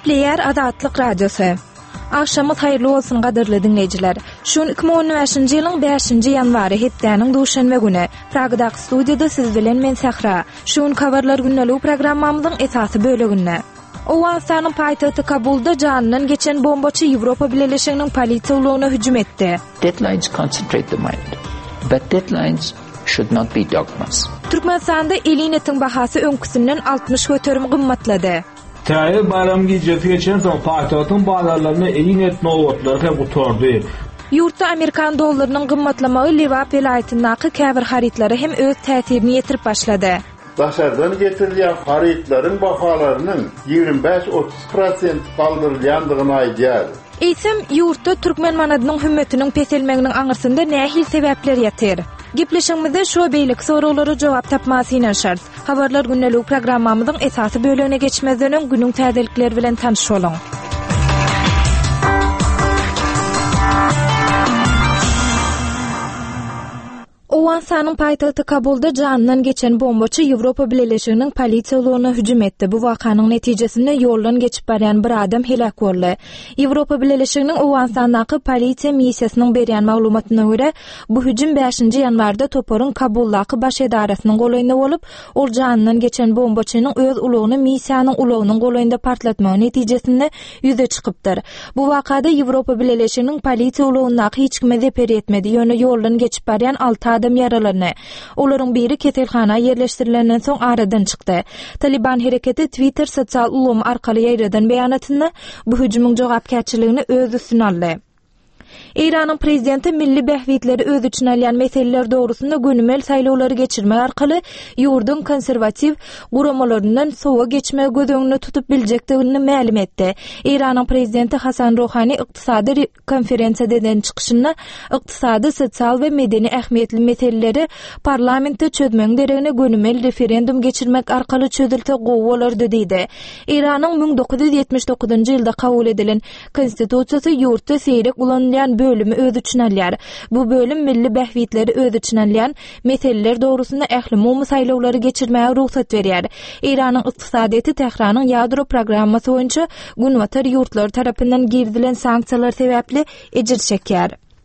Gepleyer Adatlyk Radiosu. Akşamyz hayrly bolsun gaderly dinleyijiler. Şun 2015-nji ýylyň 5-nji ýanwary hepdeniň duşanma güni. Pragdaky studiýada siz bilen men Sahra. Şun kabarlar günnelik programmamyzyň esasy bölegine. Owastanyň paýtagty Kabulda janynyň geçen bombaçy Ýewropa Birleşiginiň polisiýa ulagyna hüjüm etdi. Deadlines concentrate the mind, but deadlines should not be dogmas. Türkmenistanda elinetin bahasy öňküsinden 60 göterim gymmatlady. Täze bayram gecesi geçen soň paýtagtyň bazarlaryna elinet nowatlar hep uturdy. Ýurtda Amerikan dollarynyň gymmatlamagy Lewap vilayatynyňky käbir harytlary hem öz täsirini ýetirip başlady. Daşardan getirilýän harytlaryň bahalarynyň 25-30% galdyrylýandygyny aýdýar. Eýsem ýurtda türkmen manadynyň hümmetiniň peselmeginiň aňyrsynda nähil sebäpler ýatyr? Gepleşigimizde şu beýlik soraglary jogap tapmasyna şart. Habarlar günnelik programmamyzyň esasy bölegine geçmezden günüň täzelikleri bilen tanış bolun. Owastanyň paýtagty Kabulda janynyň geçen bombaçy Ýewropa Birleşiginiň polisiýa ulagyna hüjüm etdi. Bu wakanyň netijesinde ýoldan geçip barýan bir adam helak boldy. Ýewropa Birleşiginiň Owastandaky polisiýa missiýasynyň berýän maglumatyna görä, bu hüjüm 5-nji ýanwarda Toporun Kabuldaky baş edarasynyň golaýynda bolup, ol janynyň geçen bombaçynyň öz ulagyny missiýanyň ulagynyň golaýynda partlatmagy netijesinde ýüze çykypdyr. Bu wakada Ýewropa Birleşiginiň polisiýa ulagyny hiç kime zeper etmedi. Ýöne ýoldan geçip barýan 6 adam yaralandy. Olaryň biri keselhana ýerleşdirilenden soň aradan çykdy. Taliban hereketi Twitter sosial ulamy arkaly ýaýradan beýanatynda bu hüjümüň jogapkärçiligini öz üstüne aldy. İran'ın prezidenti milli behwitleri öz üçin alýan meseleler dogrusunda gönümel saýlawlary geçirmek arkaly ýurdun konservativ guramalaryndan sowa geçmegi gözüňde tutup biljekdigini ma'lum etdi. İran'ın prezidenti Hasan Rohani ykdysady konferensiýadan çykyşynda ykdysady, sosial we medeni ähmiýetli meseleleri parlamentde çözmeň deregine gönümel referendum geçirmek arkaly çözülse gowy bolardy diýdi. İran'ın 1979-njy ýylda kabul edilen konstitusiýasy ýurtda seýrek ulanýan bölümü öz üçin alýar. Bu bölüm milli behwitleri öz üçin alýan meseleler dogrusunda ähli mumy saýlawlary geçirmäge ruhsat berýär. İran'yň ykdysadyety Tehranyň ýadro programmasy boýunça günwatar ýurtlar tarapyndan girdilen sanksiýalar sebäpli ejir çekýär.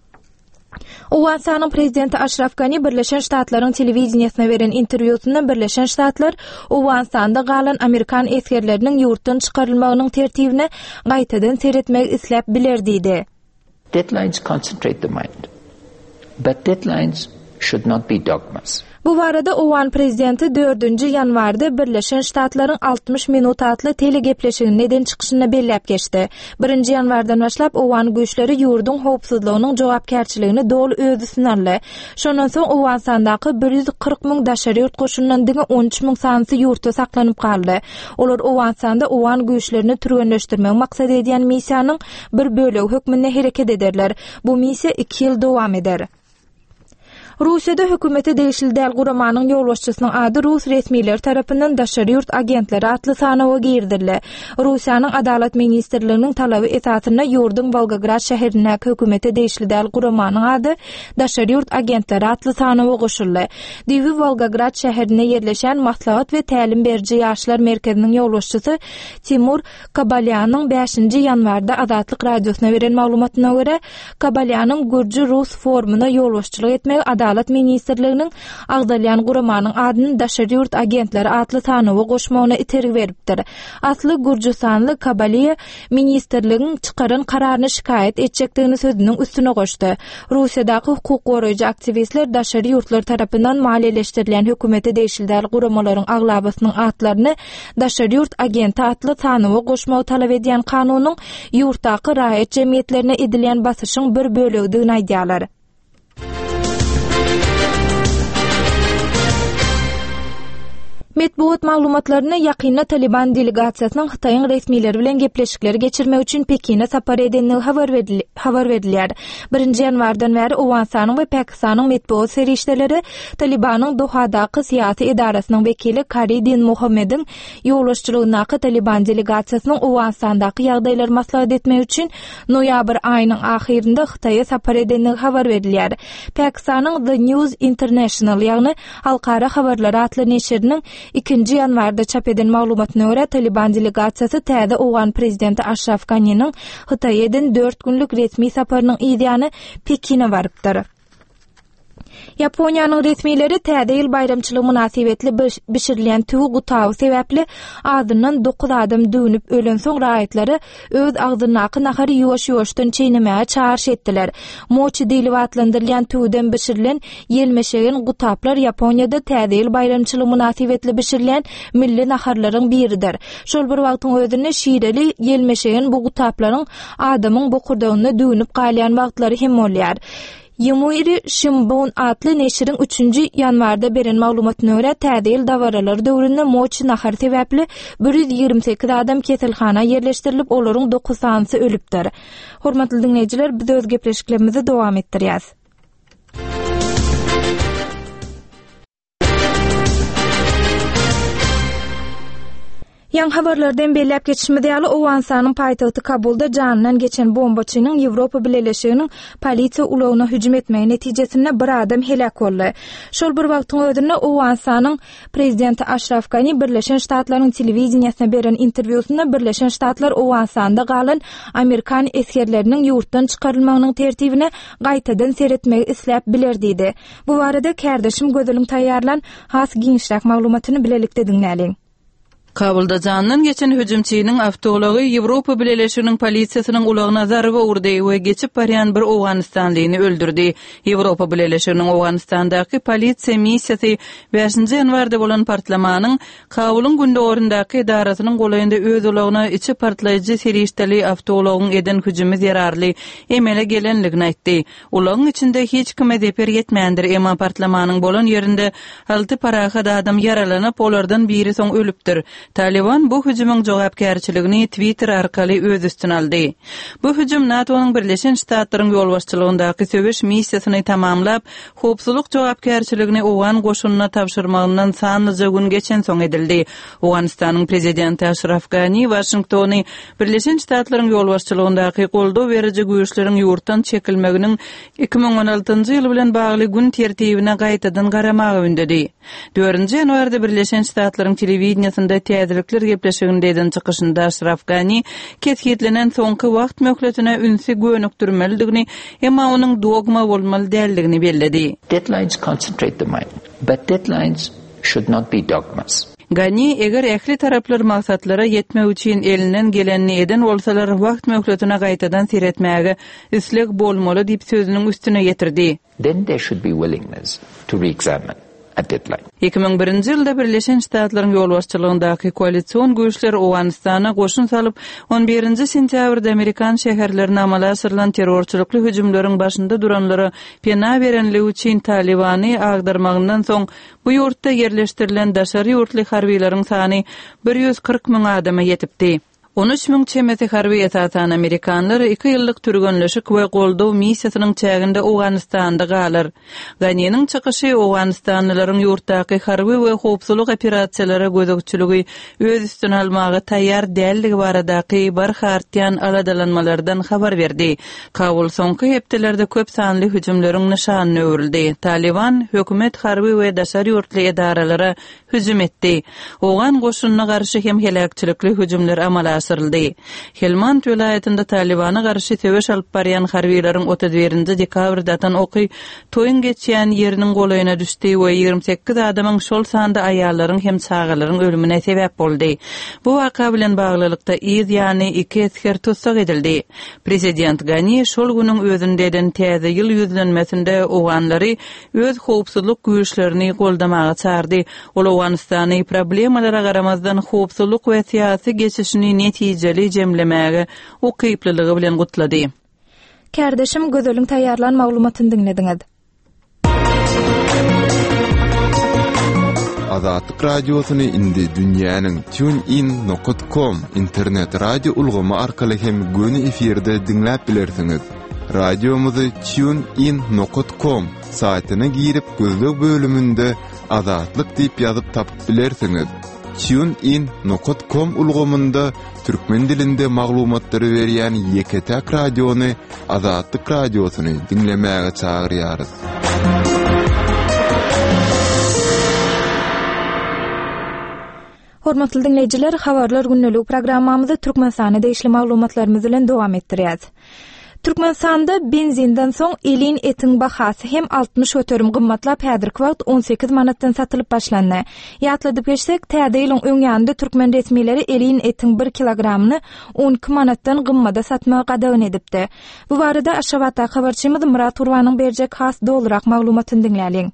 Owastanyň prezidenti Ashraf Ghani Birleşen Ştatlaryň telewiziýasyna beren interwýusynda Birleşen Ştatlar Owastanda galan Amerikan eskerleriniň ýurtdan çykarylmagynyň tertibini gaýtadan seretmek isläp biler diýdi. Deadlines concentrate the mind, but deadlines should not be dogmas. Bu barada Owan prezidenti 4-nji ýanwarda Birleşen Ştatlaryň 60 minut atly telegepleşigini neden çykyşyna belläp geçdi. 1-nji ýanwardan başlap Owan güýçleri ýurdun howpsuzlygynyň jogapkärçiligini dol öz üstüne aldy. Şondan soň Owastandaky 140 000 daşary ýurt goşundan diňe 13 000 sanyny ýurtda saklanyp kaldy. Olar Owastanda Owan güýçlerini türgenleşdirmek maksat edýän missiýanyň bir bölegi hökmünde hereket ederler. Bu missiýa 2 ýyl dowam eder. Rusiýada hökümete değişildi guramanyň ýolbaşçysynyň ady Rus resmiýetleri tarapyndan daşary ýurt agentleri atly sanawa girdirildi. Rusiýanyň adalet ministrliginiň talaby esasyna ýurdun Volgograd şäherine hökümete değişildi guramanyň ady daşary ýurt agentleri atly sanawa goşuldy. Diwi Volgograd şäherine ýerleşen maslahat we tälim berji ýaşlar merkeziniň ýolbaşçysy Timur Kabalyanyň 5-nji ýanwarda Adatlyk radiosyna beren maglumatyna görä, Kabalyanyň Gürji Rus formuna ýolbaşçylyk etmek Adalet ministrliginiň agdalýan guramanyň adyny daşary ýurt agentleri atly sanawa goşmagyna itergi beripdir. Atly Gürjistanly Kabaliýa ministrliginiň çykaran kararyny şikayet etjekdigini sözüniň üstüne goşdy. Rusiýadaky hukuk goraýjy aktivistler daşary ýurtlar tarapyndan maliýeleşdirilen hökümete değişildi guramalaryň aglabasynyň atlaryny daşary ýurt agenti atly sanawa goşmagy talap edýän kanunyň ýurtdaky raýat jemgyýetlerine edilen basyşyň bir bölegini aýdýarlar. Metbuat maglumatlaryna ýakynda Taliban delegasiýasynyň Hytaýyň resmiýetleri bilen gepleşikleri geçirmek üçin Pekine sapar edenligi habar berilýär. 1-nji ýanwardan bäri Owastanyň we Pakistanyň metbuat serişdeleri Talibanyň Dohadaky syýasy edarasynyň wekili Karidin Muhammediň ýolbaşçylygyna Taliban delegasiýasynyň Owastandaky ýagdaýlary maslahat etmek üçin noýabr aýynyň ahirinde Hytaýa sapar edenligi habar berilýär. Pakistanyň The News International ýagny halkara habarlary atly neşriniň 2 ýanwarda çap eden maglumatyna görä Taliban delegasiyasy täze Owan prezidenti Ashraf Ghani'nin Hitaýdan 4 günlük resmi saparynyň ýygyny Pekine barypdyr. Yaponiýanyň resmileri täze ýyl bayramçylygy münasibetli bişirilýän tüwü gutawy sebäpli ağzyndan 9 adam dönüp ölen soň raýatlary öz ağzynaky nahary ýuwaş-ýuwaşdan çeýnemäge çağırş etdiler. Moçy diýilip atlandyrylýan tüwden bişirilen ýelmeşegen gutaplar Yaponiýada täze ýyl bayramçylygy münasibetli bişirilýän milli naharlaryň biridir. Şol bir wagtyň özünde şiireli ýelmeşegen bu gutaplaryň adamyň bokurdagyna dönüp galýan wagtlary hem bolýar. Yomiuri Shimbun adly neşriň 3-nji ýanwarda beren maglumatyna görä täze ýyl dawaralary döwründe moçy nahar sebäpli 128 adam keselhana ýerleşdirilip olaryň 9 sanyny ölüpdir. Hormatly dinleýijiler, biz öz gepleşiklerimizi dowam etdirýäs. Ýa habarlardan belläp geçişmede ýaly Owensanyň paýtagty Kabulda janynan geçen bombaçynyň Ýewropa Birleşiginiň polisiýa ulagyna hüjüm etmegi netijesinde bir adam helak boldy. Şol bir wagtyň özünde Owensanyň prezidenti Ashraf Ghani Birleşen Ştatlaryň telewiziýasyna beren interwýusynda Birleşen Ştatlar Owensanda galan Amerikan eskerleriniň ýurtdan çykarylmagynyň tertibine gaýtadan seretmegi isläp biler diýdi. Bu barada kärdeşim gözüliň taýýarlan has giňişräk maglumatyny bilelikde dinläliň. Kabulda janynan geçen hüjümçiniň awtology Ýewropa Birleşiginiň polisiýasynyň ulagyna zarba urdy we geçip barýan bir Owganistanlyny öldürdi. Ýewropa Birleşiginiň Owganistandaky polisiýa missiýasy 5-nji ýanwarda bolan partlamanyň Kabulyň gündöwründaky idarasynyň golaýynda öz ulagyna içi partlaýjy serişdeli awtologyň eden hüjümi zerarly emele gelenligini aýtdy. Ulagyň içinde hiç kime zeper ýetmändir, emma partlamanyň bolan ýerinde 6 parahat adam yaralanyp olardan biri soň ölüpdir. Taliban bu hüjümüň jogapkärçiligini Twitter arkaly öz üstüne aldy. Bu hüjüm NATO'nyň Birleşen Ştatlaryň ýolbaşçylygyndaky söwüş missiýasyny tamamlap, howpsuzlyk jogapkärçiligini Owan goşunyna tapşyrmagyndan sanlyca gün geçen soň edildi. Owganistanyň prezidenti Ashraf Ghani Washingtony Birleşen Ştatlaryň ýolbaşçylygyndaky goldaw beriji güýçleriň ýurtdan çekilmeginiň 2016-njy ýyl bilen bagly gün tertibine gaýtadan garamagy ündedi. 4-nji ýanwarda Birleşen Ştatlaryň telewiziýasynda täzelikler gepleşigindeden çykyşynda Ashraf Ghani ketgitlenen soňky wagt möhletine ünsi gönükdirmelidigini, emma onuň dogma bolmaly däldigini belledi. Deadlines concentrate the mind, but deadlines should not be dogmas. Ghani eger ähli taraplar maksatlara yetmek üçin elinden gelenini eden bolsalar wagt möhletine gaýtadan seretmäge üslek bolmaly diýip sözüniň üstüne getirdi. Then there should be willingness to re-examine a deadline. 2001-nji ýylda Birleşen Ştatlaryň ýolbaşçylygyndaky koalisiýon güýçleri Owganistana goşun salyp 11-nji sentýabrda Amerikan şäherlerine amala asyrylan terrorçylykly hüjümleriň başynda duranlara pena berenligi üçin Talibany agdarmagyndan soň bu ýurtda ýerleşdirilen daşary ýurtly harbiýlaryň sany 140 000 adama ýetipdi. 13 000 çemeti harbi esasany Amerikanlar 2 ýyllyk türgönleşik we goldaw missiýasynyň çäginde Owganistanda galar. Ghani'niň çykyşy Owganistanlylaryň ýurtdaky harbi we howpsuzlyk operasiýalary gözegçiligi öz üstüne almagy taýýar dälligi baradaky bir hartýan aladalanmalardan habar berdi. Kabul soňky hepdelerde köp sanly hüjümleriň nişanyny öwrildi. Taliban hökümet harbi we daşary ýurtly edaralara hüjüm etdi. Owgan goşunyna garşy hem helakçylykly hüjümler amala Helmand vilayetinde Talibana garşy söwüş alyp barýan harbiýlaryň 31-nji dekabrdan oky toýun geçýän ýeriniň golaýyna düşdi we 28 adamyň şol sanda aýallaryň hem çagalaryň ölümine sebäp boldy. Bu waka bilen baglylykda ýani 2 esker tutsak edildi. Prezident Ghani şol günüň özündeden täze ýyl ýüzlenmesinde owanlary öz howpsuzlyk güýçlerini goldamaga çağırdy. Ol Owganistany problemalara garamazdan howpsuzlyk we syýasy geçişini netijeli jemlemäge o kyplylygy bilen gutlady. Kärdeşim gözüliň taýýarlan maglumatyny dinlediňiz. Azatlyk radiosyny indi dünýäniň tunein.com internet radio ulgamy arkaly hem göni efirde dinläp bilersiňiz. Radiomuzy tunein.com saýtyna girip gözlük bölümünde Azatlyk diýip ýazyp tapyp bilersiňiz. tunein.com ulgamynda türkmen dilinde maglumatlary berýän Ýeketäk radiony Azatlyk radiosyny dinlemäge çagyrýarys. Hormatly dinleyijiler, Habarlar günnelik programmamyzy Türkmenistana değişli maglumatlarymyz bilen dowam etdirýäs. Türkmenistanda benzinden soň elin etin bahasy hem 60 götürüm gymmatlap häzirki wagt 18 manatdan satylyp başlandy. Ýatladyp geçsek, täze ýylyň öňýände türkmen resmileri elin etin 1 kilogramyny 12 manatdan gymmada satmagy gadawan edipdi. Bu barada Aşgabatda habarçymyz Murat Urwanyň berjek has dolurak maglumatyny dinläliň.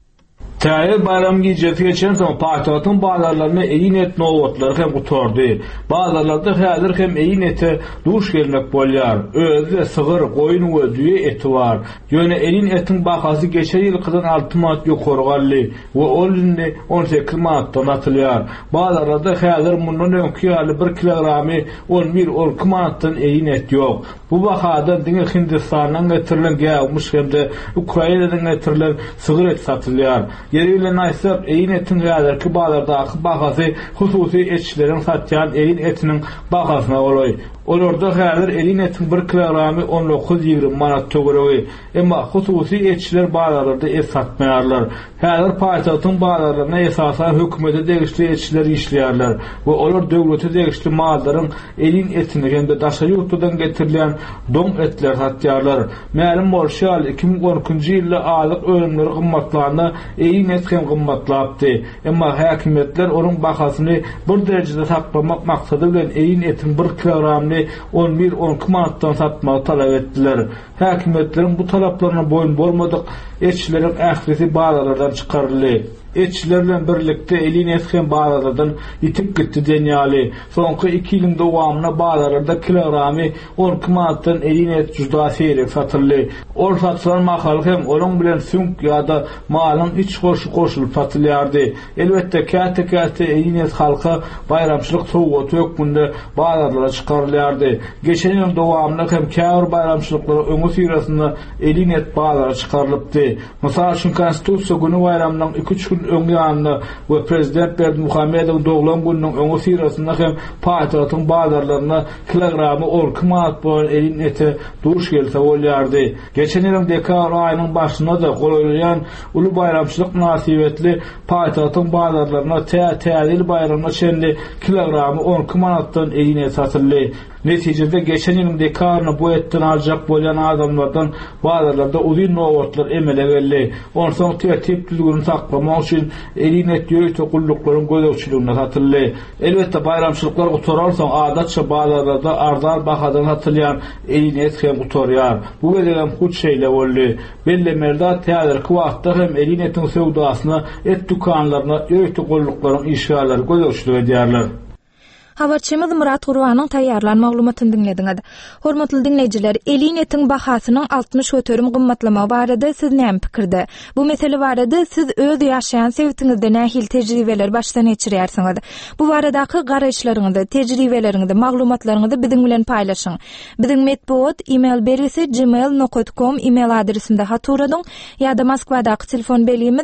Täze bayram gecesi geçen soň paýtagtyň bazarlaryna eýin et nowatlary hem gutordy. Bazarlarda häzir hem eýin eti duş gelmek bolýar. Özü sygyr, goýun we düýe eti bar. Ýöne elin etiň bahasy geçen ýylkydan 6 manat ýokary galdy we olundy 18 manatdan satylýar. Bazarlarda häzir mundan öňki ýaly 1 kilogramy 11-12 manatdan eýin et ýok. Bu bahadan diňe Hindistandan getirilen gäwmiş hemde Ukrainadan getirilen sygyr et satylýar. Yeriyle naysap eyin etin häzirki bazardaky bahasy hususy etçilerin satýan eyin etiniň bahasyna goloý. Olarda häzir elin etin 1 kilogramy 19-20 manat töweregi. Emma hususy etçiler bazarlarda et satmaýarlar. Häzir paýtagtyň bazarlaryna esasan hökümete degişli etçiler işleýärler we olar döwlete degişli mallaryň elin etini hem-de daşa ýurtdan getirilen doň etler satýarlar. Mälum bolşal 2012-nji ýylda alyk ölümleri gymmatlaryna eyin et hem gymmatlapdy. Emma häkimetler onuň bahasyny bir derejede saklamak maksady bilen eyin etin 1 kilogramyny 11-12 manatdan satmagy talap etdiler. Häkimetleriň bu talaplaryna boyun bolmadyk, etçilerin ähli bazarlardan çykaryldy. Etçiler bilen birlikde elin et hem bazarlardan itip gitdi denýäli. Soňky 2 ýylyň dowamyna bazarlarda kilogramy 12 manatdan elin et juda seýrek satyldy. Ol satylan mahal hem olaň bilen sünk ýa-da malyň iç goşulyp satylýardy. Elbetde käte elin et halka bayramçylyk sowaty ökmünde bazarlara çykarylýardy. Geçen ýyl dowamyna hem käbir bayramçylyklary öňü syrasynda elin et bazarlara çykarylypdy. Mysal üçin Konstitusiýa güni bayramynyň 2-3 gün öňýände we prezident Berdimuhammedow doglan günüň öňü syrasynda hem paýtagtyň bazarlaryna kilogramy 12 manat bolan elin eti duş gelse bolýardy. Geçen ýylyň dekabr aýynyň başynda da golaýan uly bayramçylyk nasibetli paýtagtyň bazarlaryna täze bayramna çenli kilogramy 12 manatdan elin eti satyldy. Netijede geçen ýylyň dekabrynda bu etden aljak bolan adamlardan bazarlarda uzun nowatlar emele geldi. Onsoň tertip düzgün saklamak üçin elin et ýöýte gullyklaryň gözegçiligine satyldy. Elbetde bayramçylyklar gutararsaň adatça bazarlarda arzal bahadan satylýan elin et hem gutarýar. Bu welem huç şeýle boldy. Bellemerde täzirki wagtda hem elin etiň sowdasyna et dukanlaryna ýöýte gullyklaryň işgallary gözegçilik edýärler. Habarçymyz Murat Urwanyň taýýarlan maglumatyny dinlediňiz. Hormatly dinleyijiler, elin etiň bahasynyň 60 götürüm gymmatlamagy barada siz näme pikirde? Bu mesele barada siz öz ýaşaýan sebäpinizde nähil tejribeler başdan geçirýärsiňiz? Bu baradaky garaşlaryňyzy, tejribeleriňizi, maglumatlaryňyzy biziň bilen paýlaşyň. Biziň medpuat e-mail berisi gmail.com e-mail adresinde haturadyň ýa-da Moskwadaky telefon belimiz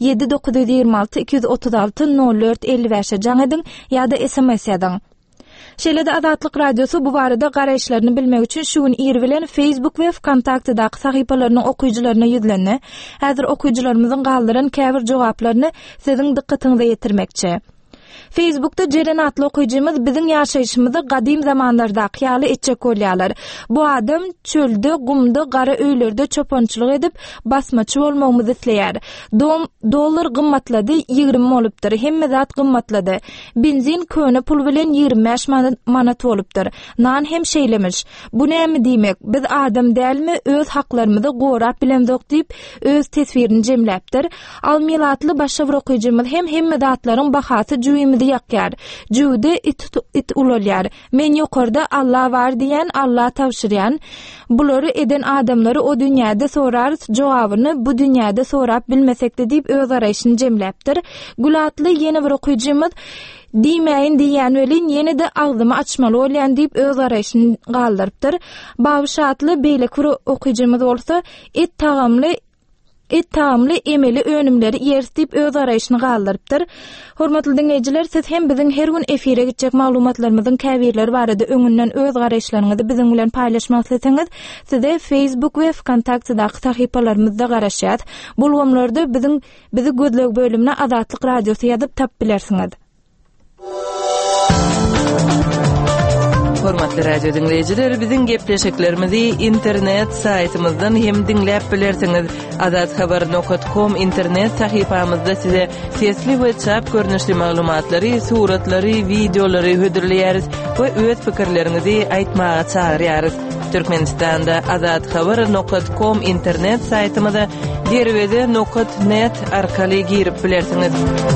7926 236 04 55 jaň ediň ýa-da SMS ýazyň. Şeýle-de Azatlyk radiosu bu barada garaşlaryny bilmek üçin şu gün ýer bilen Facebook we Kontaktdaky sahypalarynyň okuyjylaryna ýüzlenni. Häzir okuyjylarymyzyň galdyran käbir jogaplaryny siziň dikkatiňize ýetirmekçi. Facebook'ta Jeren atly okuyjymyz biziň ýaşaýyşymyzy gadim zamanlardaky ýaly etjek bolýarlar. Bu adam çölde, gumda, gara öýlerde çopançylyk edip basmaçy bolmagymyzy isleýär. Dollar gymmatlady 20 bolupdyr. Hemme zat gymmatlady. Benzin köne pul bilen 25 manat bolupdyr. Nan hem şeýlemiş. Bu näme diýmek? Biz adam dälmi öz haklarymyzy gorap bilemdik diýip öz tesbirini jemläpdir. Al milatly başga bir okuyjymyz hem hemme zatlaryň bahasy juýymyzy ýakýar. Juwde it ulolýar. Men ýokarda Allah var diýen, Allah tawşyrýan. Bulary eden adamlary o dünýäde sorar, jogabyny bu dünýäde sorap bilmesekde diýip öz araýşyny jemläpdir. Gulatly ýene bir okuyjymyz diýmeýin diýen welin ýene de agzymy açmaly bolýan diýip öz araýşyny galdyrypdyr. Bawşatly beýle bir okuyjymyz bolsa, taamly emeli önümleri ýerstip öz araýşyny galdyrypdyr. Hormatly dinleyijiler, siz hem biziň her gün efire gitjek maglumatlarymyzyň käbirleri barada öňünden öz garaşlaryňyzy biziň bilen paýlaşmak isteseňiz, size Facebook we Kontaktdaky sahypalarymyzda garaşýat. Bulgamlarda bizi gözlek bölümine Azatlyk radiosu ýazyp tap bilersiňiz. Hormatly radio dinleyijiler, biziň gepleşiklerimizi internet saytymyzdan hem dinläp bilersiňiz. azadhabar.com internet sahypamyzda size sesli we çap görnüşli maglumatlary, suratlary, videolary hödürleýäris we öz pikirlerinizi aýtmaga çagyrýarys. Türkmenistanda azadhabar.com internet saytymyza derwede.net arkaly girip bilersiňiz.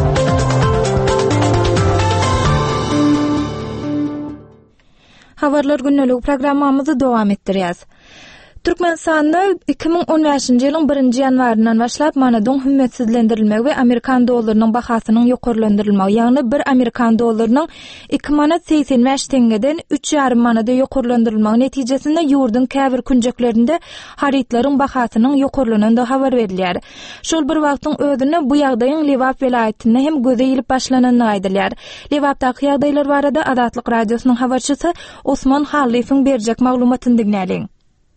Habarlar günlük programmamyzy dowam etdirýäs. Türkmenistanda 2015-nji ýylyň 1-nji ýanwarynyň başlap manadyň hümmetsizlendirilmegi we Amerikan dollarynyň bahasynyň ýokarlandyrylmagy, ýagny 1 Amerikan dollarynyň 2,85 tengeden 3,5 manada ýokarlandyrylmagy netijesinde ýurdun käbir künjeklerinde haritlaryň bahasynyň ýokarlananda habar berilýär. Şol bir wagtyň özüne bu ýagdaýyň Lewap welaýetinde hem göze ýylyp başlananyny aýdylýar. Lewapdaky ýagdaýlar barada Adatlyk radiosynyň habarçysy Osman Halifyň berjek maglumatyny dinläliň.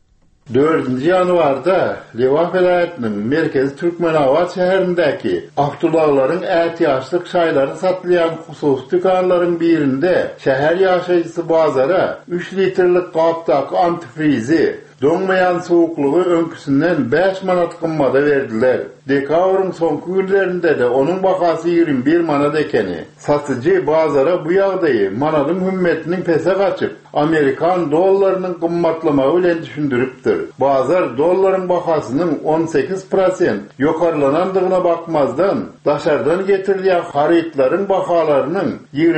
4 yanvarda Lewap welaýetiniň merkezi Türkmenabat şäherindäki awtolaglaryň ätiýaçlyk şaýlary satylýan hususy dükanlaryň birinde şäher ýaşaýjysy bazara 3 litrlik gapdaky antifrizi doňmaýan sowuklugy öňküsinden 5 manat gymmada berdiler. Dekabrın sonky günlerinde de onun bahasy 21 manat ekeni. Satyjy bazara bu ýagdaýy manadyň hümmetiniň pese gaçyp Amerikan dollarynyň gymmatlamagy bilen düşündiripdir. Bazar dollaryň bahasynyň 18% ýokarlanandygyna bakmazdan daşardan getirilýän haritlaryň bahalarynyň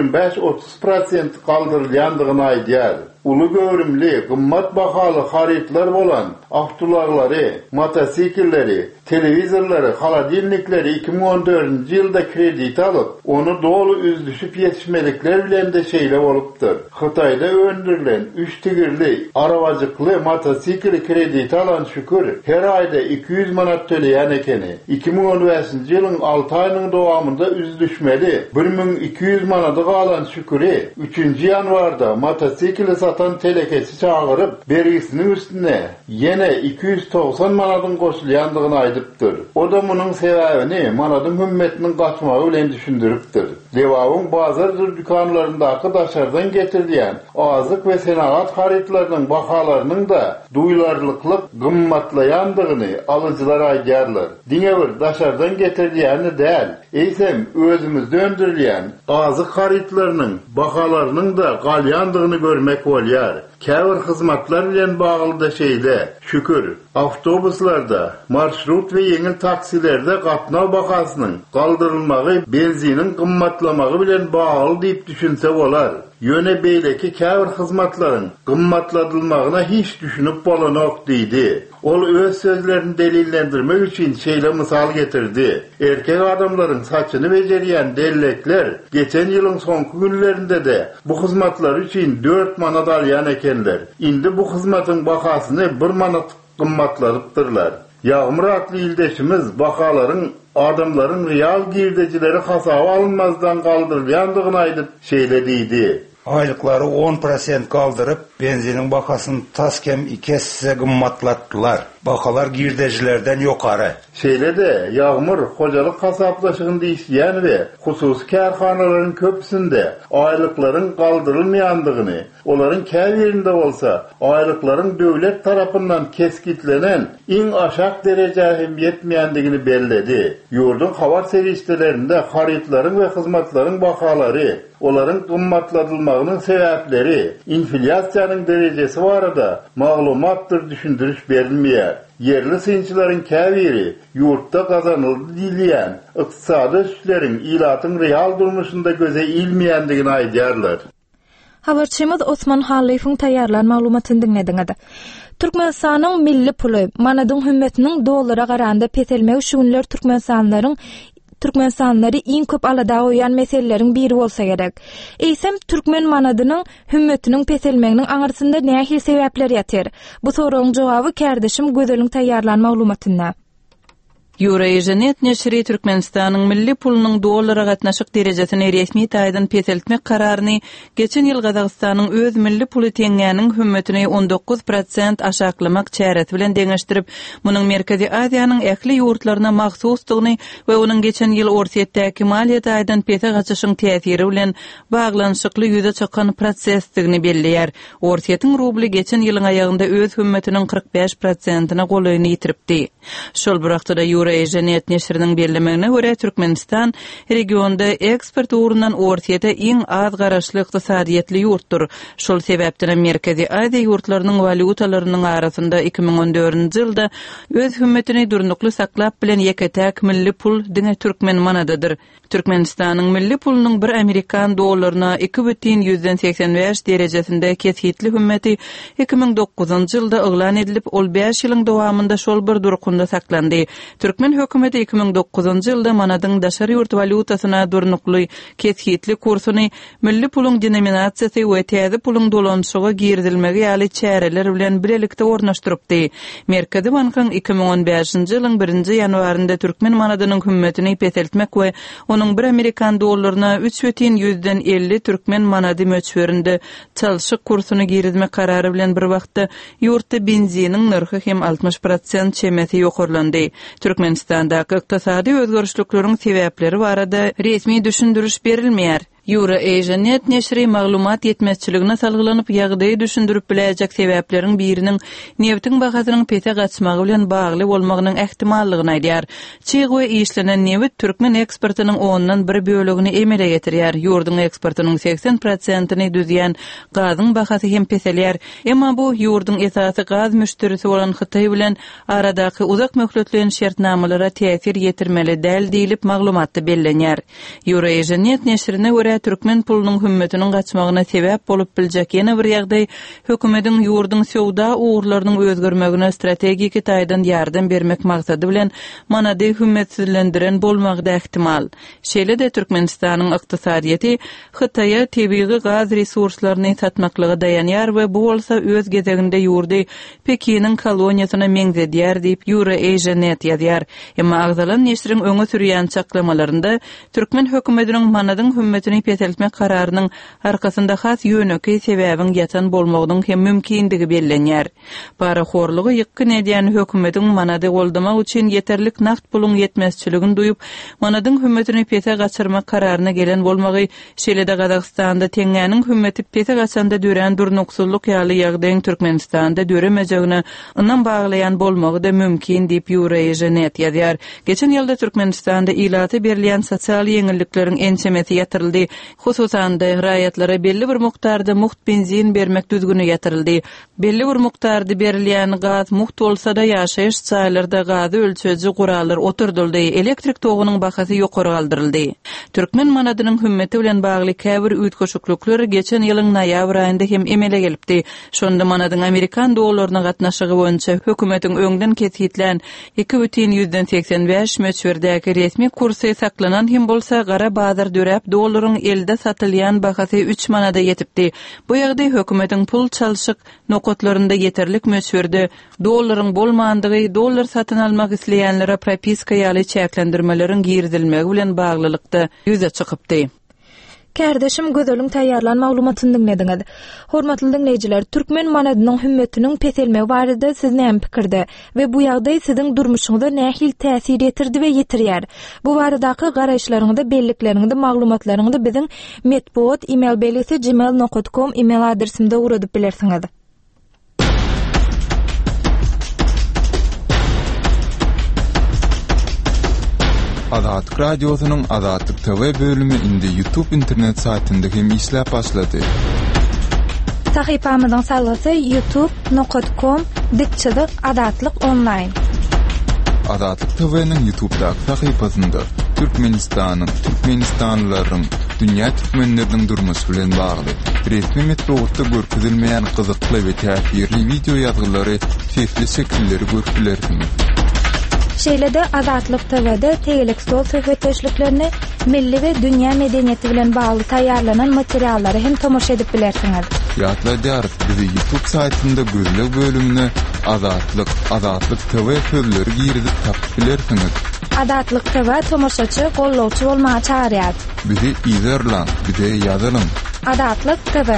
25-30% galdyrylýandygyny aýdýar. Ulu göwrimli, gymmat bahaly haritlar bolan awtolagary, motosikilleri, televizorlary, haladilnikleri 2014-nji ýylda kredit alyp, onu dolu üzdüşüp ýetişmedikler bilen de şeýle bolupdyr. Hytaýda öndürilen 3 tigirli, arabajykly motosikli kredit alan şükür her aýda 200 manat töleýän ekeni. 2015-nji ýylyň 6 aýynyň dowamında üzdüşmeli 1200 manata galan şüküri 3-nji ýanwarda motosikli satan telekesi çağırıp bergisinin üstüne yine 290 manadyň goşulýandygyny aýdypdyr. O da munyň sebäbini manadyň hümmetiniň gaçmagy bilen düşündiripdir. Lewapyň bazar dükanlaryndaky daşardan getirilýän azyk we senagat haritlarynyň bahalarynyň da duýlarlyklyk gymmatlaýandygyny alyjylar aýdýarlar. Diňe bir daşardan getirilýäni däl, eýsem özümizde öndürilýän azyk haritlarynyň bahalarynyň da galýandygyny görmek bolýar. Käbir hyzmatlar bilen bagly da şeýle, şükür, awtobuslarda, marşrut we ýeňil taksilerde gatnaw bahasynyň galdyrylmagy benzinin gymmatlamagy bilen bagly diýip düşünse bolar. Ýöne beýleki käbir hyzmatlaryň gymmatladylmagyna hiç düşünüp bolanok diýdi. Ol öz sözlerini delillendirmek üçin şeýle mysal getirdi. Erkek adamlaryň saçyny bejerýän dellekler geçen ýylyň sonky günlerinde de bu hyzmatlar üçin 4 manat alýan ekenler. Indi bu hyzmatyň bahasyny 1 manat gymmatladypdyrlar. Ýagmyr atly ildeşimiz bahalaryň adamlaryň real girdejileri hasaba alınmazdan galdyrylýandygyny aýdyp şeýle diýdi. Aylıkları 10% kaldırıp benzinin bakasını taskem 2 hisse gımmatlattılar. Bakalar girdecilerden yukarı. Şeýle de Ýagmyr hojalyk hasaplaşygyny diýýän we hususy kärhanalaryň köpüsinde aýlyklaryň galdyrylmaýandygyny, olaryň käbirinde bolsa aýlyklaryň döwlet tarapyndan keskitlenen iň aşak derejä hem ýetmeýändigini belledi. Ýurdun habar serişdelerinde haritlaryň we hyzmatlaryň bahalary, olaryň gymmatladylmagynyň sebäpleri, inflyasiýanyň derejesi barada maglumatdyr düşündiriş berilmeýär. Yerli synçylaryň käbiri ýurtda gazanyldy diýilýän ykdysady üstleriň ilatyň real durmuşynda göze ilmeýändigini aýdýarlar. Habarçymyz Osman Halifyň taýýarlan maglumatyny dinlediňiz. Türkmenistanyň milli puly manadyň hümmetiniň dollara garanda petelmegi şu günler Türkmenistanyny iň köp alada goýan meseleleriň biri bolsa gerek. Eýsem türkmen manadynyň hümmetiniň petelmeginiň aňyrsynda nähili sebäpler ýatyr? Bu soragyň jogaby kärdeşim Gözelin taýýarlan maglumatynda. Euronet neşri Türkmenistanyň milli pulunyň dollara gatnaşyk derejesini resmi taýdan peseltmek kararyny geçen ýyl Gazagystanyň öz milli puly teňgäniň hümmetini 19% aşaklamak çäresi bilen deňeşdirip, munyň Merkezi Aziýanyň ähli ýurtlaryna mahsusdygyny we onuň geçen ýyl orsiýetdäki maliýet taýdan pese gaçyşyň täsiri bilen baglanyşykly ýüze çykan prosesdigini belliýär. Orsiýetiň rubly geçen ýylyň aýagynda öz hümmetiniň 45%-ni golaýyny ýitiripdi. Şol bir wagtda Euronet neşriniň bellemegine görä Türkmenistan regionda eksport urundan orsiýete iň az garaşly ykdysadyetli ýurtdur. Şol sebäpden Merkezi Aziýa ýurtlarynyň valutalarynyň arasynda 2014-nji ýylda öz hümmetini durnukly saklap bilen ýeketäk milli pul diňe türkmen manadadyr. Türkmenistanyň milli pulunyň 1 Amerikan dollaryna 2,85 derejesinde kesgitli hümmeti 2009-njy ýylda eglan edilip, ol 5 ýylyň dowamında şol bir durkunda saklandy. Türkmen hökümeti 2009-njy ýylda manadyň daşary ýurt valutasyna durnukly kesgitli kursuny milli puluň denominasiýasy we täze puluň dolanşygy girdilmegi ýaly çäreler bilen bilelikde ornaşdyrypdy. Merkezi Bankyň 2015-nji ýylyň 1-nji ýanwarynda türkmen manadynyň hümmetini peseltmek we onuň 1 Amerikan dollaryna 3,50 türkmen manady möçberinde çalşyk kursuny girdilmek karary bilen bir wagtda ýurtda benziniň narhy hem 60% çemeti ýokarlandy. Türkmenistandaky ykdysady özgörüşlikleriň sebäpleri barada resmi düşündürüş berilmeýär. Euronet neşri maglumat yetmezçiligine salgylanyp ýagdaýy düşündürip biläjek sebäpleriň biriniň neftiň bahasynyň pete gaçmagy bilen bagly bolmagynyň ähtimallygyny aýdýar. Çyg we işlenen neft türkmen eksportynyň 10-dan 1 bölegini emele getirýär. Ýurdun eksportynyň 80%-ni düzýän gazyň bahasy hem peselýär. Emma bu ýurdun esasy gaz müşterisi bolan Hytaý bilen aradaky uzak möhletlen şertnamalara täsir ýetirmeli däl diýilip maglumatda bellenýär. Euronet neşrine görä türkmen pulunyň hümmetiniň gaçmagyna sebäp bolup biljek ýene bir ýagdaý hökümetiň ýurdun sowda uğurlarynyň özgermegine strategik taýdan ýardam bermek maksady bilen manady hümmetsizlendiren bolmagy ähtimal. Şeýle-de Türkmenistanyň ykdysadyety Hytaýa tebii gaz resurslaryny satmaklygy dayanýar we bu bolsa öz gezeginde ýurdy Pekiniň koloniýasyna meňzedýär diýip Euronet ýazýar. Emma agzalan neşriň öňe sürýän çaklamalarynda türkmen hökümetiniň manadyň hümmetini peseltmek kararynyň arkasynda has ýöneki sebäbiň ýatan bolmagynyň hem mümkindigi bellenýär. Paraxorlugy ýykyn edýän hökümetiň manady goldamak üçin ýeterlik nakt puluň ýetmezçiligini duýup, manadyň hümmetini pese gaçyrmak kararyna gelen bolmagy şeýle-de Gazagystanda teňgäniň hümmeti pese gaçanda dören durnuksullyk ýaly ýagdaýyň Türkmenistanda döremejegine ondan baglayan bolmagy da mümkin diýip Euronet ýazýar. Geçen ýylda Türkmenistanda ilaty berilýän sosial ýeňillikleriň ençemeti ýatyryldy. Hususan da raýatlara belli bir mukdarda muht benzin bermek düzgünü ýatyryldy. Belli bir mukdarda berilýän gaz muht bolsa da ýaşaýyş çaýlarida gazy ölçeji guralar oturdyldy. Elektrik togynyň bahasy ýokary galdyryldy. Türkmen manadynyň hümmeti bilen bagly käbir üýtgeşiklikler geçen ýylyň noýabr aýynda hem emele gelipdi. Şonda manadyň Amerikan dollaryna gatnaşygy boýunça hökümetiň öňden kesgitlen 2,85 möçberdäki resmi kursy saklanan hem bolsa gara bazar dörep dollaryň elde satylýan bahasy 3 manada ýetipdi. Bu ýagdaý hökümetiň pul çalşyk nokotlarynda ýeterlik möçberde dollaryň bolmandygy, dollar satyn almak isleýänlere propiska ýaly çäklendirmeleriň girdilmegi bilen baglylykda ýüze çykypdy. Kardeşim gözölüň taýýarlan maglumatyny dinlediňiz. Hormatly dinleýijiler, türkmen manadynyň hümmetiniň peselmegi barada siz näme pikirde we bu ýagdaý siziň durmuşyňyza nähil täsir etirdi we ýetirýär? Bu baradaky garaýşlaryňyzda, bellikleriňizde, maglumatlaryňyzda biziň metbuat email belesi gmail.com email adresimde uradyp bilersiňiz. Azatlyk radiosynyň Azatlyk TV bölümi indi YouTube internet saytynda hem işläp başlady. Sahypamyzyň saýlasy youtube.com/azatlyk-online. Azatlyk TV'niň YouTube-daky sahypasynda Türkmenistanlylaryň, dünýä türkmenleriniň durmuşy bilen bagly resmi metbuatda görkezilmeýän gyzykly we täsirli video ýazgylary, sesli şekilleri görüpilersiňiz. Şeýle-de Azatlyk TV'de tegelik stol söhbetleşiklerini milli we dünýä medeniýeti bilen bagly taýýarlanan materiallary hem tomoşa edip bilersiňiz. Ýatlaýar, bizi YouTube saytynda gözlek bölümine Azatlyk TV sözleri girizip tapyp bilersiňiz. Adatlyk we tomaşaçy gollawçy bolmagy çağırýar. Bizi izlerler, bize yazalım. Adatlyk TV.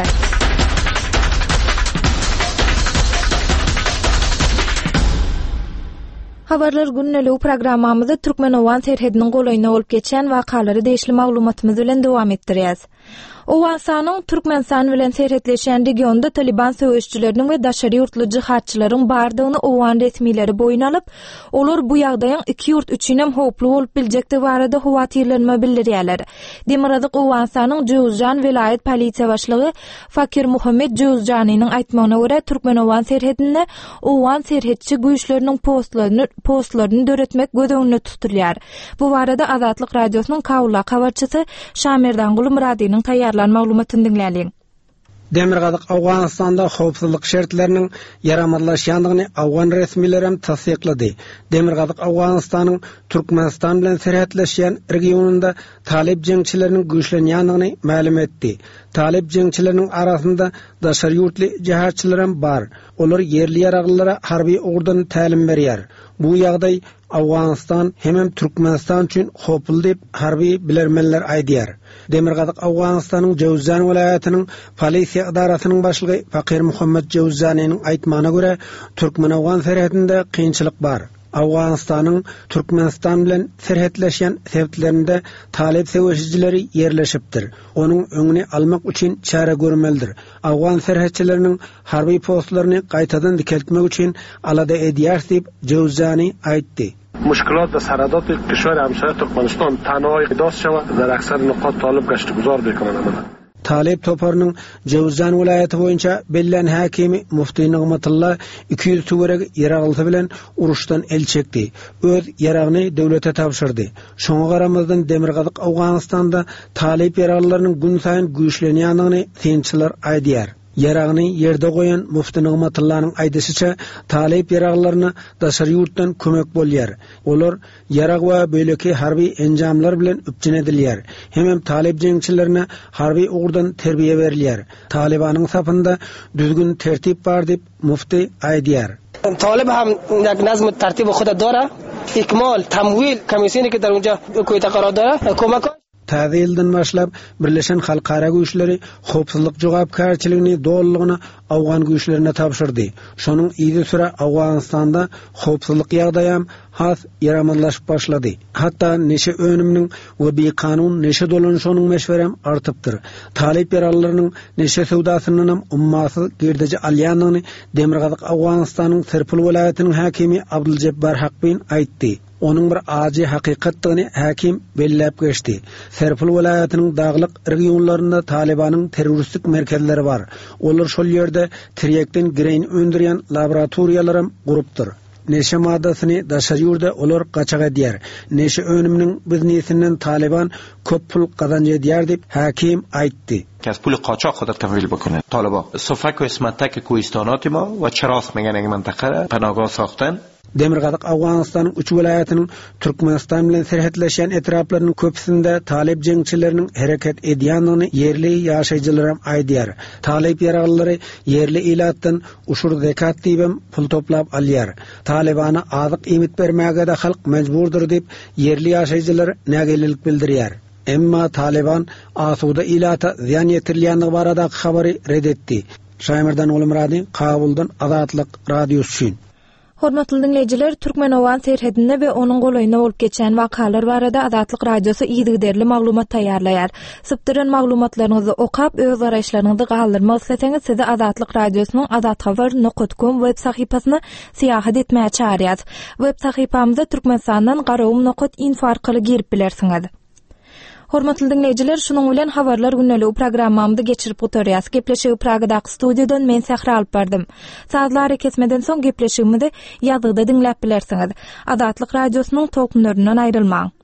Habarlar günnäli programmamyzda Türkmenowan serhediniň golaýyna bolup geçen wakalary deýişli maglumatymyz bilen dowam etdirýäs. Owensanyň Türkmenistan bilen serhetleşen regionda Taliban söwüşçüleriniň we daşary ýurtly jihatçylaryň bardygyny Owan resmileri boyun alyp, olar bu ýagdaýyň iki ýurt üçin hem howply bolup biljekdi barada howatyrlanma bildirýärler. Demirgazyk Owensanyň Jowzjan vilayet polisiýa başlygy Fakir Muhammed Jowzjanynyň aýtmagyna görä Türkmenowan serhedinde Owan serhetçi güýçleriniň postlaryny döretmek gödöňünde tuturýar. Bu barada Azatlyk radiosynyň Kawla habarçysy Şamerdan Gulumradynyň taýýarlan maglumatyny dinläýin. Demirgazyk Awganistanda howpsuzlyk şertleriniň yaramadlaşýandygyny Awgan resmileri hem tasdiklady. Demirgazyk Awganistanyň Türkmenistan bilen serhetleşýän regionunda talib jeňçileriniň güýçlenýändigini ma'lum etdi. Talib jeňçileriniň arasynda daşary ýurtly jihatçylar hem bar. Olar yerli ýaraglylara harby ugurdan tälim berýär. Bu ýagdaý Awganistan hem Türkmenistan üçin howply diýip harby bilermenler aýdýar. Demirgazyk Awganistanyň Jowzjan vilayatynyň polisiýa idarasynyň başlygy Fakir Muhammed Jowzjanynyň aýtmagyna görä Türkmen-Awgan serhetinde kynçylyk bar. Awganistanyň Türkmenistan bilen serhetleşen sebäplerinde talip söwüşçileri yerleşipdir. Onuň öňüni almak üçin çara görmelidir. Awgan serhetçileriniň harby postlaryny gaýtadan dikeltmek üçin alada edýär diýip Jowzjany aýtdy. مشکلات و سردات کشور همسایه ترکمنستان تنهایی داست شود در اکثر نقاط طالب گشتگزار بکنند. Talip toparynyň Jowzjan vilayaty boýunça bellen hakimi Mufti Nigmatullah 200 töwerek ýaragly bilen uruşdan el çekdi. Öz ýaragyny döwlete tapşyrdy. Şoňa garamazdan Demirgazyk Awganistanda talip ýaraglarynyň gün saýyn güýçlenýändigini synçylar aýdýar. Yaragyny ýerde goýan Mufti Nigmatullahyň aýdysyça talip ýaraglaryny daşary ýurtdan kömek bolýar. Olar ýarag we böleki harby enjamlar bilen üpjün edilýär. Hem talip jeňçilerine harby ugurdan terbiýe berilýär. Talibanyň sapynda düzgün tertip bar diýip Mufti aýdýar. طالب هم یک نظم ترتیب خود داره اکمال تمویل کمیسیونی که در اونجا کویتا قرار داره کمک Täze ýyldan başlap Birleşen Halkara güýçleri howpsuzlyk jogapkarçylygyny dollygyny Awgan güýçlerine tapşyrdy. Şonuň ýyly süre Awganistanda howpsuzlyk ýagdaýam has ýaramadlaşyp başlady. Hatda neşe önümniň we bekanun neşe dolanşanyň meşwerem artypdyr. Talip ýaraglarynyň neşe sowdasynyň hem ummasy girdeji alýandygyny Demirgazyk Awganistanyň Serpil vilayatynyň hakimi Abduljabbar Hakbin aýtdy. Onun bir aji haqiqatdygyny hakim belläp geçdi. Serpil vilayatynyň daglyk regionlarynda Talibanyň terroristik merkezleri bar. Olar şol ýerde tirekden gireň öndürýän laboratoriýalar hem gurupdyr. Neşe maddasyny daşary ýurda olar gaçak edýär. Neşe önümniň biznesinden Taliban köp pul kazanjy edýär diýip hakim aýtdy. از پول قاچاق خودت تمویل بکنه طالبان صفک و اسمتک کوهستانات ما و چراس میگن این منطقه پناهگاه ساختن. Demirgazyk Awganistanyň 3 vilayatynyň Türkmenistan bilen serhetleşen etraplarynyň köpsinde talip jeňçileriniň hereket edýändigini yerli ýaşaýjylar hem aýdýar. Talip ýaraglary yerli ilatdan uşur zekat diýip pul toplap alýar. Talibana azyk ýemit bermäge de halk mejburdur diýip yerli ýaşaýjylar nägelilik bildirýär. Emma Taliban asuda ilata ziyan ýetirýändigi barada habary redetdi. Şaýmerdan Gulumrady, Kabuldan Azatlyk radiosu. Hormatly dinleýijiler, Türkmenowan serhedinde we onuň golaýyna bolup geçen wakalar barada Azatlyk radiosu ýygyderli maglumat taýýarlaýar. Sypdyran maglumatlaryňyzy okap öz garaşlaryňyzy galdyrmak isteseňiz sizi Azatlyk radiosynyň azathabar.com web sahypasyna syýahat etmäge çağırýar. Web sahypamyzda Türkmenistandan garawum.info arkaly girip bilersiňiz. Hormatly dinleýijiler, şunuň bilen habarlar günnäli programmamyzdy geçirip oturýas. Gepleşigi Pragadaky studiodan men Sahra alyp berdym. Saatlar kesmeden soň gepleşigimizi ýazgyda dinläp bilersiňiz. Azatlyk radiosynyň tolkunlaryndan aýrylmaň.